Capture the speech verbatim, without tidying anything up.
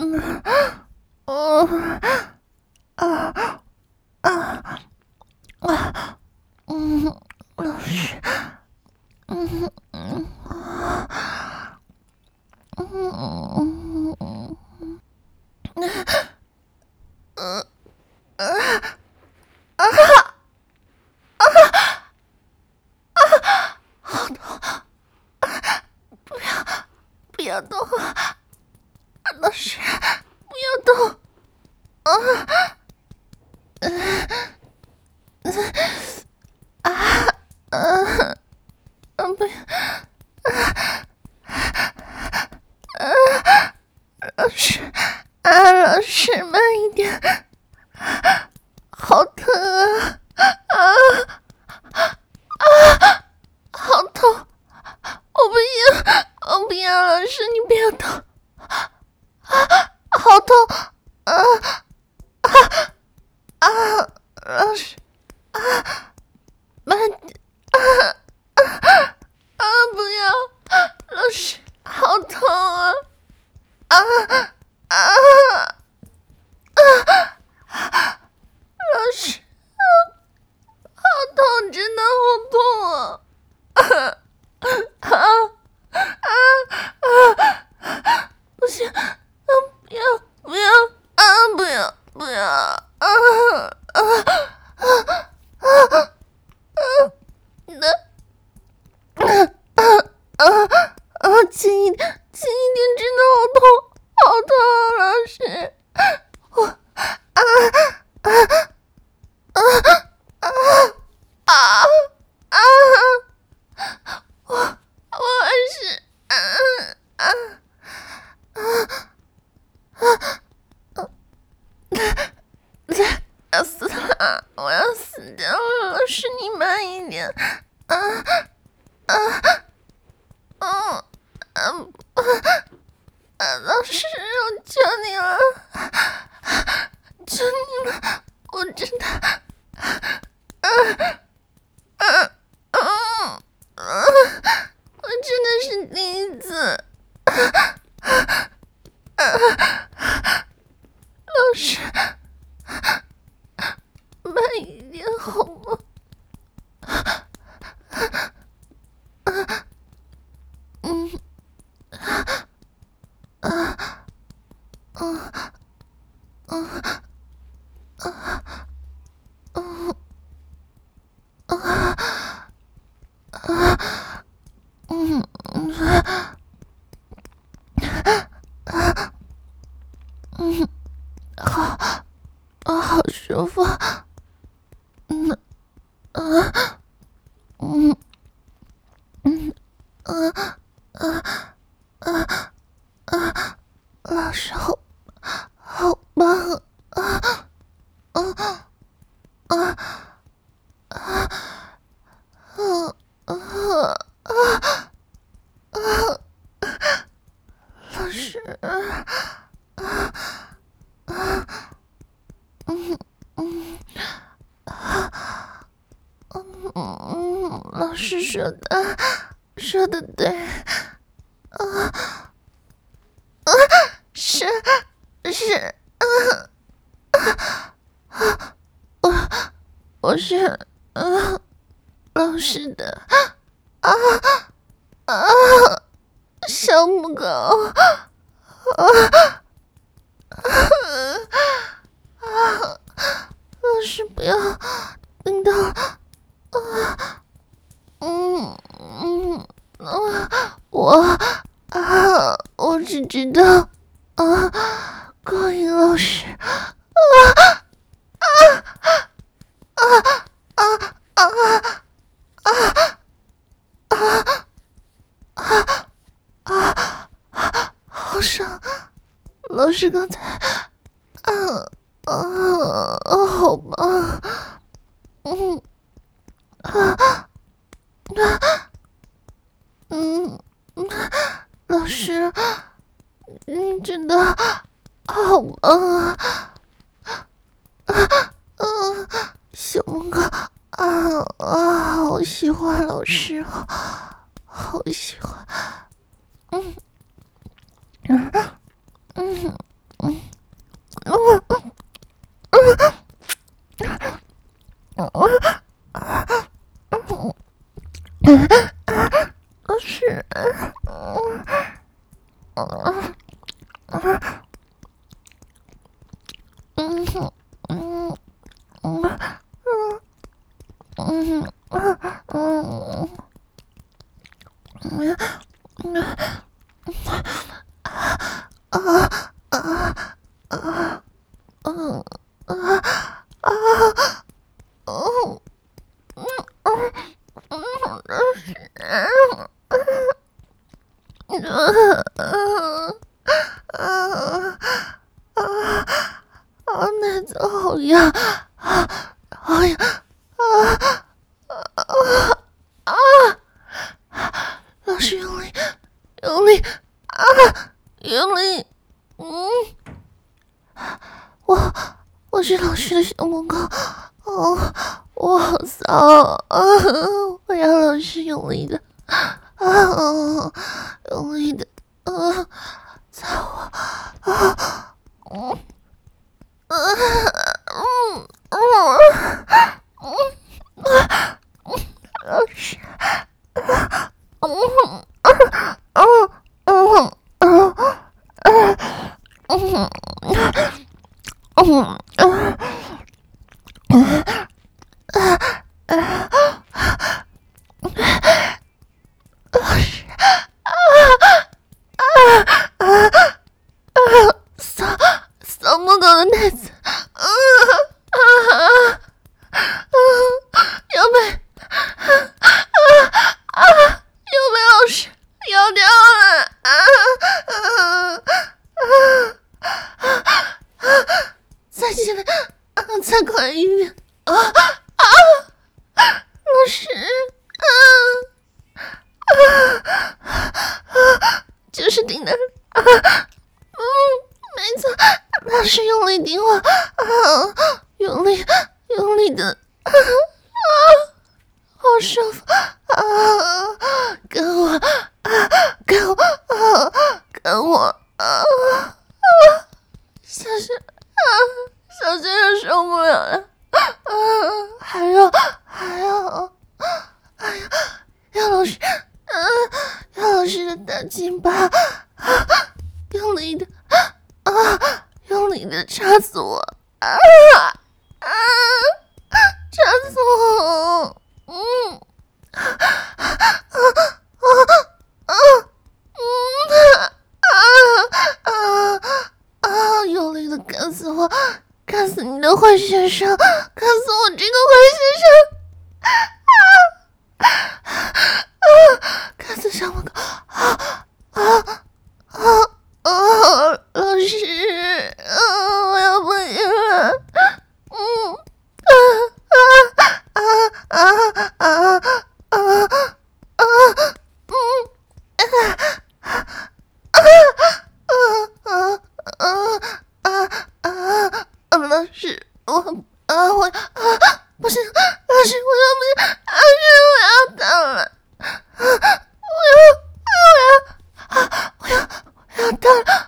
嗯，哦，啊啊啊，嗯，老师，嗯嗯啊，嗯嗯嗯嗯，呃呃啊啊，好痛！不要不要动啊，老师，不要动啊！啊啊啊！不要啊！老师啊，老师慢一点，好疼啊啊啊！好痛！我不要，我不要，老师你不要动啊！好痛啊啊啊！老师啊，慢点啊啊啊！不要，老师好痛啊啊啊啊！老师，好痛，真的好痛啊！啊啊啊啊！不行，啊不要不要啊不要不要啊啊啊啊啊！你的啊啊啊啊！轻一点，轻一点，真的好痛，好痛啊！老师，我啊啊啊啊啊啊！我我还是啊啊啊啊！要死了！我要死掉了！老师，你慢一点！啊啊嗯嗯啊！老师，我求你了，求你了！我真的啊啊啊啊！我真的是第一次。老师，慢一点好吗？嗯啊啊啊啊啊啊啊！嗯啊啊嗯，好啊，好舒服。嗯啊嗯嗯啊啊啊啊！老师好，好棒啊啊啊啊啊啊啊啊！老师啊啊啊嗯嗯啊嗯，老师说的说的对啊啊！是是啊啊！我我是嗯老师的啊啊小母狗啊啊啊！老师不要听到啊嗯嗯啊我啊我只知道啊高音老师啊啊啊啊啊啊啊啊啊啊！好伤，老师刚才啊啊啊！好吧，嗯啊啊嗯嗯，老师，你真的好棒啊！啊啊！小梦哥啊啊！好喜欢老师啊，好喜欢。嗯嗯嗯老师，嗯哼，嗯嗯嗯嗯嗯嗯啊啊啊嗯啊啊嗯嗯嗯嗯啊啊啊！奶子好痒，好痒啊啊啊！老师用力，用力啊，用力！嗯，我我是老师的小母狗，哦，我好骚啊！我要老师用力的啊，用力的啊，操我啊！嗯。嗯嗯嗯嗯老师，嗯嗯嗯嗯嗯嗯嗯嗯老师，扫扫母狗的奶子，啊啊啊！有没啊啊！有没老师要掉了啊啊啊啊！再起来啊！再快一点啊啊！老师啊啊啊！就是顶那啊！嗯，没错，老师用力顶我啊！用力用力的啊啊！好舒服啊！跟我啊，跟我啊，跟我啊啊！小学啊，小学又受不了了啊！还要还要，哎呀，杨老师，啊，杨老师的大鸡巴啊，用力的啊，用力的插死我啊啊！插死我！嗯。啊啊啊啊嗯啊啊啊！用力的干死我，干死你的坏学生，干死我这个坏学生！啊啊！干死小母狗！啊啊啊啊！老师，啊，我要不行了！嗯啊啊啊啊啊！啊啊嗯啊啊啊啊啊啊啊！老师，我啊我啊不行，老师我要不行，老师我要到了，啊我要我要啊我要我要到了。